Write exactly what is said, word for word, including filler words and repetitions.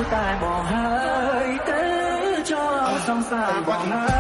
តែបងហើយទេចូលសង្សារបងហើយ